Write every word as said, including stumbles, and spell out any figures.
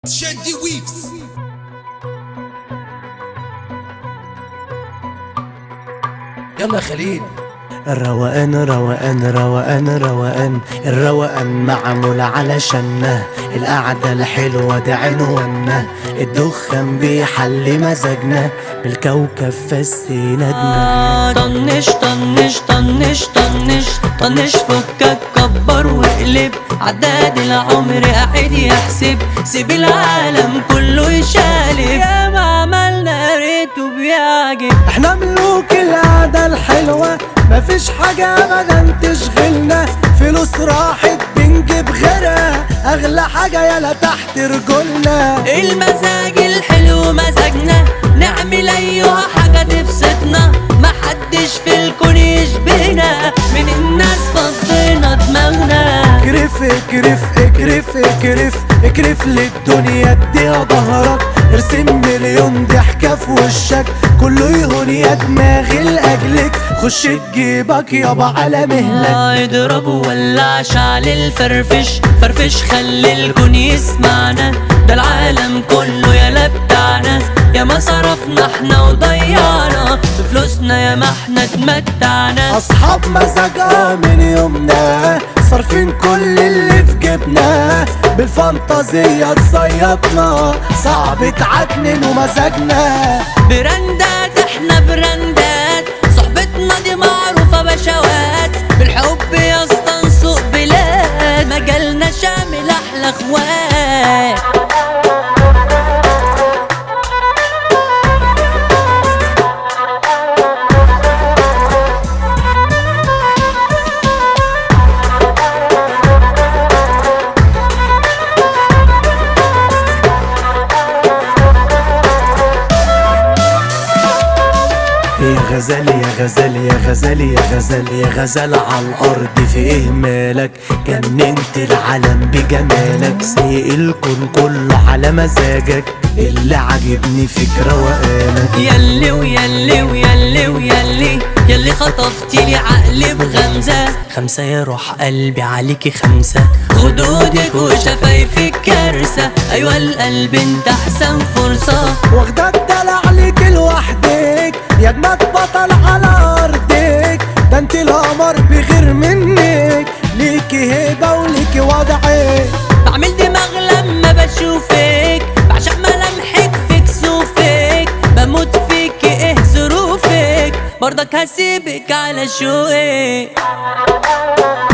شادي ويفز. يلا خليل. الروقان روقان روقان روقان الروقان معمول علشاننا، القعدة الحلوة دي عنوانا، الدخان بيحلي مزاجنا، بالكوكب فسينا. طنش طنش طنش طنش طنش فكك كبر واقلب، عداد العمر قاعد يحسب، سيب العالم كله يشالب، يا ما عملنا ريته بيعجب. احنا ملوك القعدة الحلوة، مفيش حاجة ابدا تشغلنا، فلوس راحت بنجيب غيرها، اغلى حاجة يلا تحت رجولنا. المزاج الحلو مزاجنا، نعمل ايها حاجة تبسطنا، محدش في الكون يشبهنا، من الناس فضينا دماغنا. اكرف اكرف اكرف اكرف اكرف للدنيا اديها ظهرك، ارسم مليون ضحكة في وشك، كله يهون يا دماغي لاجلك، خش تجيبك يابا على مهلك. آه اضرب وولع شعل الفرفش، فرفش خلي الكون يسمعنا، ده العالم كله يالا بتاعنا، يا ما صرفنا احنا وضيعنا، بفلوسنا يا ما احنا اتمتعنا. اصحاب مزاجها من يومنا، صارفين كل اللي في جيبنا، بالفانتازية تصيطنا، صعب تعكنن ومزاجنا. براندات احنا براندات، صحبتنا دي معروفة بشوات، بالحب يا اسطى نسوق بلاد، مجالنا شامل احلى اخوات. يا غزال يا غزال يا غزال يا غزال يا غزال على الارض في اهمالك، جننت العالم بجمالك، سايق الكون كله على مزاجك، اللي عاجبني فيك روقانك. ياللي وياللي وياللي وياللي ياللي خطفتي لي عقلي بغمزة، خمسة يا روح قلبي عليكي خمسة، خدودك وشفايفك كارثة، ايوه القلب انت احسن فرصة، واخدة الدلع عليك لوحدك، يا اجمد بطل على ارضك، ده انت القمر بغير منك، ليكي هيبة وليكي وضعك، بعمل دماغ لما بشوفك، بعشق ملامحك في كسوفك، بموت فيك ايه ظروفك، برضك هسيبك على شوقك.